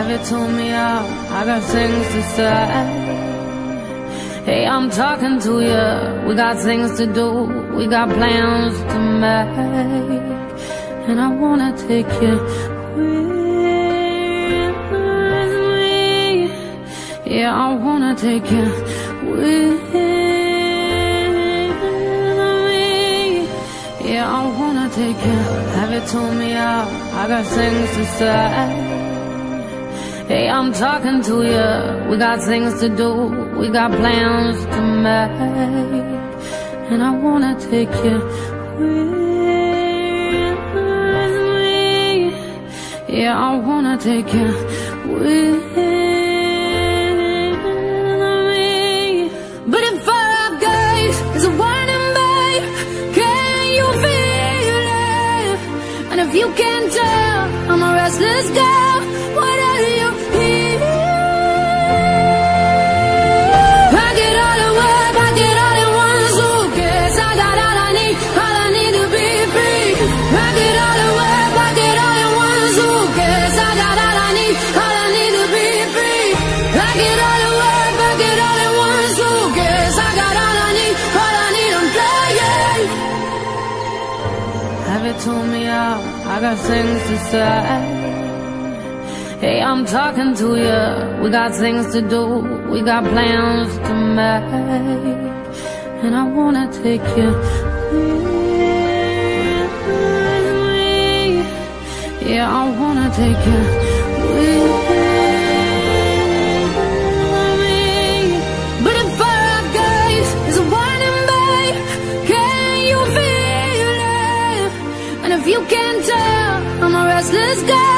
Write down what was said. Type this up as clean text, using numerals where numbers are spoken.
Have you told me out? I got things to say. Hey, I'm talking to you. We got things to do. We got plans to make. And I wanna take you with me. Yeah, I wanna take you with me. Yeah, I wanna take you. Have you told me out? I got things to say. Hey, I'm talking to you. We got things to do. We got plans to make. And I wanna take you with me. Yeah, I wanna take you with me. But if our gaze is a warning, babe, can you feel it? And if you can't tell, I'm a restless girl. What are you here? Pack it all away, pack it all in one suitcase. I got all I need to be free. Pack it all away, pack it all in one suitcase. I got all I need to be free. Pack it all away, pack it all in one suitcase. I got all I need, I'm flying. Have you told me out? I got things to say. Hey, I'm talking to you. We got things to do. We got plans to make. And I wanna take you with me. Yeah, I wanna take you with me. But if our gaze is a warning, babe, can you feel it? And if you can't tell, I'm a restless girl.